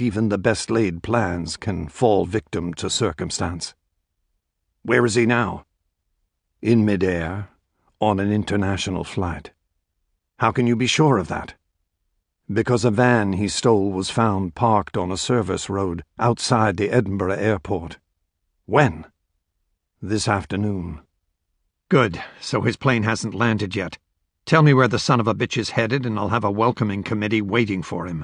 that even the best-laid plans can fall victim to circumstance. Where is he now? In midair, on an international flight. How can you be sure of that? Because a van he stole was found parked on a service road outside the Edinburgh airport. When? This afternoon. Good, so his plane hasn't landed yet. Tell me where the son of a bitch is headed, and I'll have a welcoming committee waiting for him.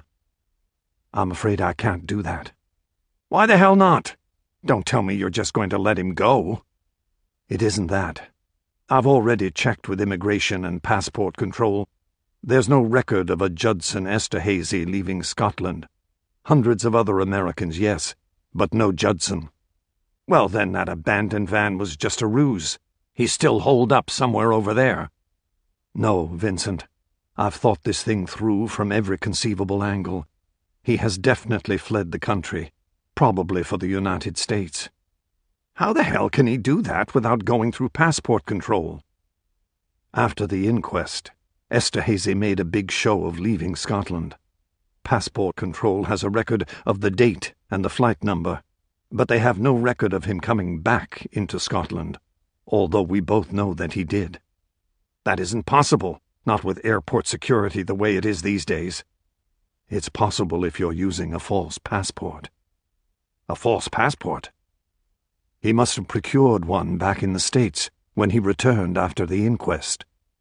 I'm afraid I can't do that. Why the hell not? Don't tell me you're just going to let him go. It isn't that. I've already checked with immigration and passport control. There's no record of a Judson Esterhazy leaving Scotland. Hundreds of other Americans, yes, but no Judson. Well, then that abandoned van was just a ruse. He's still holed up somewhere over there. No, Vincent. I've thought this thing through from every conceivable angle. He has definitely fled the country, probably for the United States. How the hell can he do that without going through passport control? After the inquest, Esterhazy made a big show of leaving Scotland. Passport control has a record of the date and the flight number, but they have no record of him coming back into Scotland, although we both know that he did. That isn't possible, not with airport security the way it is these days. It's possible if you're using a false passport. A false passport? He must have procured one back in the States when he returned after the inquest.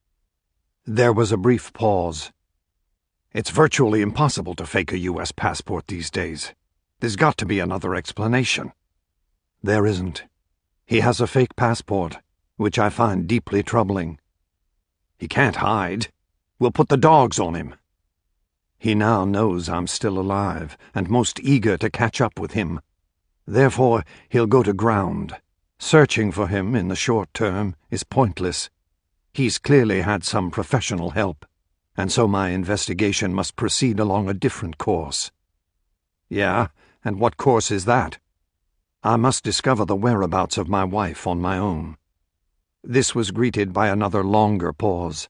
There was a brief pause. It's virtually impossible to fake a U.S. passport these days. There's got to be another explanation. There isn't. He has a fake passport, which I find deeply troubling. He can't hide. We'll put the dogs on him. He now knows I'm still alive and most eager to catch up with him. Therefore, he'll go to ground. Searching for him in the short term is pointless. He's clearly had some professional help, and so my investigation must proceed along a different course. Yeah, and what course is that? I must discover the whereabouts of my wife on my own. This was greeted by another longer pause.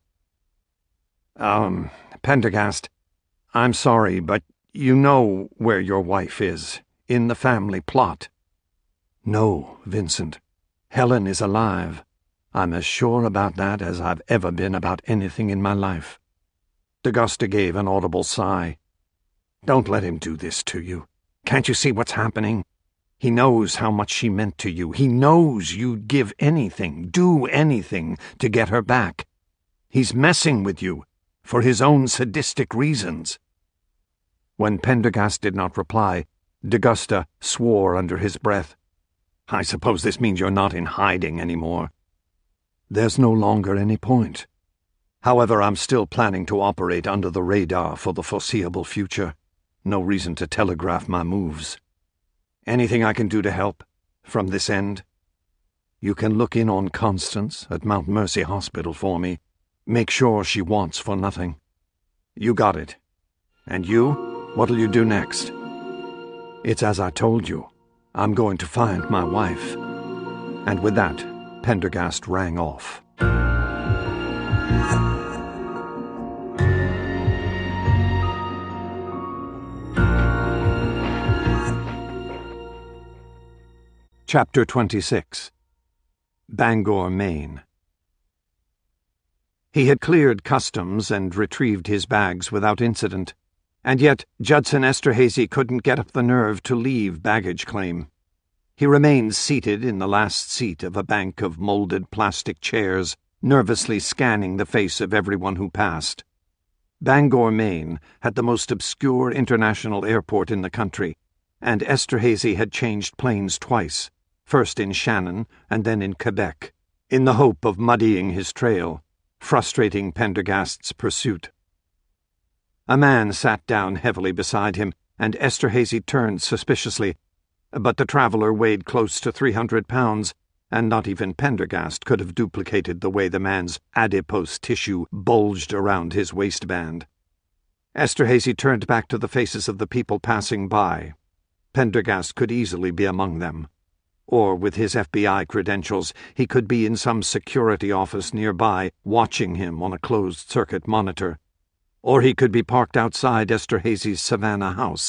Pendergast, I'm sorry, but you know where your wife is, in the family plot. No, Vincent. Helen is alive. I'm as sure about that as I've ever been about anything in my life. D'Agusta gave an audible sigh. Don't let him do this to you. Can't you see what's happening? He knows how much she meant to you. He knows you'd give anything, do anything, to get her back. He's messing with you, for his own sadistic reasons. When Pendergast did not reply, D'Agusta swore under his breath. I suppose this means you're not in hiding anymore. There's no longer any point. However, I'm still planning to operate under the radar for the foreseeable future. No reason to telegraph my moves. Anything I can do to help, from this end? You can look in on Constance at Mount Mercy Hospital for me. Make sure she wants for nothing. You got it. And you? What'll you do next? It's as I told you. I'm going to find my wife. And with that, Pendergast rang off. Chapter 26. Bangor, Maine. He had cleared customs and retrieved his bags without incident, and yet Judson Esterhazy couldn't get up the nerve to leave baggage claim. He remained seated in the last seat of a bank of molded plastic chairs, nervously scanning the face of everyone who passed. Bangor, Maine, had the most obscure international airport in the country, and Esterhazy had changed planes twice, first in Shannon and then in Quebec, in the hope of muddying his trail, frustrating Pendergast's pursuit. A man sat down heavily beside him, and Esterhazy turned suspiciously, but the traveler weighed close to 300 pounds, and not even Pendergast could have duplicated the way the man's adipose tissue bulged around his waistband. Esterhazy turned back to the faces of the people passing by. Pendergast could easily be among them. Or, with his FBI credentials, he could be in some security office nearby, watching him on a closed-circuit monitor. Or he could be parked outside Esterhazy's Savannah house,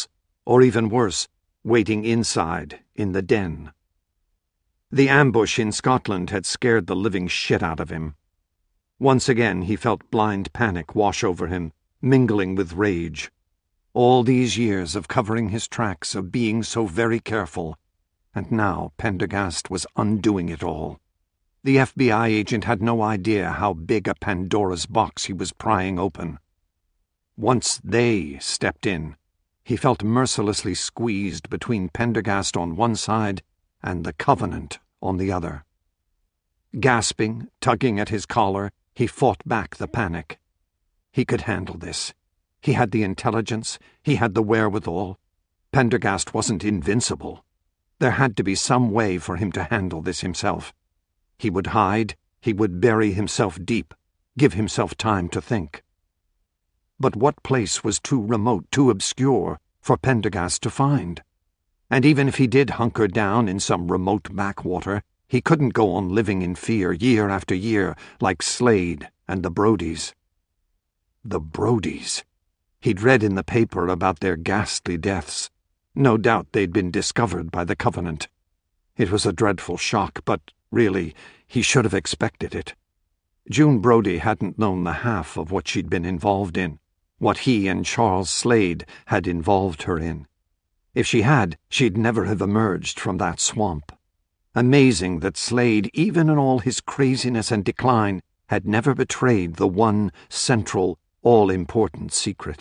or even worse, waiting inside, in the den. The ambush in Scotland had scared the living shit out of him. Once again he felt blind panic wash over him, mingling with rage. All these years of covering his tracks, of being so very careful, and now Pendergast was undoing it all. The FBI agent had no idea how big a Pandora's box he was prying open. Once they stepped in, he felt mercilessly squeezed between Pendergast on one side and the Covenant on the other. Gasping, tugging at his collar, he fought back the panic. He could handle this. He had the intelligence, he had the wherewithal. Pendergast wasn't invincible. There had to be some way for him to handle this himself. He would hide, he would bury himself deep, give himself time to think. But what place was too remote, too obscure, for Pendergast to find? And even if he did hunker down in some remote backwater, he couldn't go on living in fear year after year like Slade and the Brodies. The Brodies. He'd read in the paper about their ghastly deaths. No doubt they'd been discovered by the Covenant. It was a dreadful shock, but really, he should have expected it. June Brody hadn't known the half of what she'd been involved in, what he and Charles Slade had involved her in. If she had, she'd never have emerged from that swamp. Amazing that Slade, even in all his craziness and decline, had never betrayed the one central, all-important secret.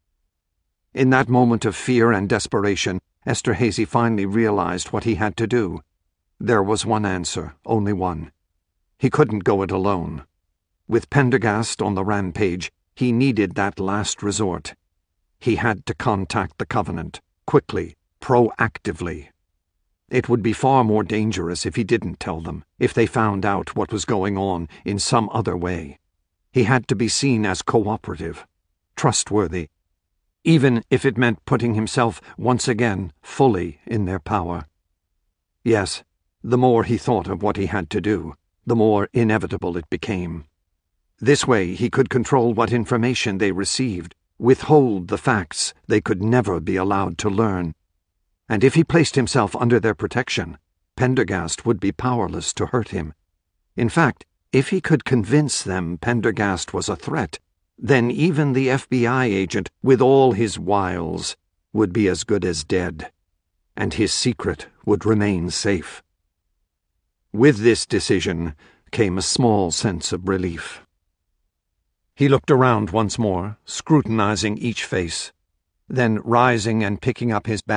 In that moment of fear and desperation, Esterhazy finally realized what he had to do. There was one answer, only one. He couldn't go it alone. With Pendergast on the rampage, he needed that last resort. He had to contact the Covenant, quickly, proactively. It would be far more dangerous if he didn't tell them, if they found out what was going on in some other way. He had to be seen as cooperative, trustworthy, even if it meant putting himself once again fully in their power. Yes, the more he thought of what he had to do, the more inevitable it became. This way he could control what information they received, withhold the facts they could never be allowed to learn. And if he placed himself under their protection, Pendergast would be powerless to hurt him. In fact, if he could convince them Pendergast was a threat, then even the FBI agent, with all his wiles, would be as good as dead, and his secret would remain safe. With this decision came a small sense of relief. He looked around once more, scrutinizing each face, then rising and picking up his bag.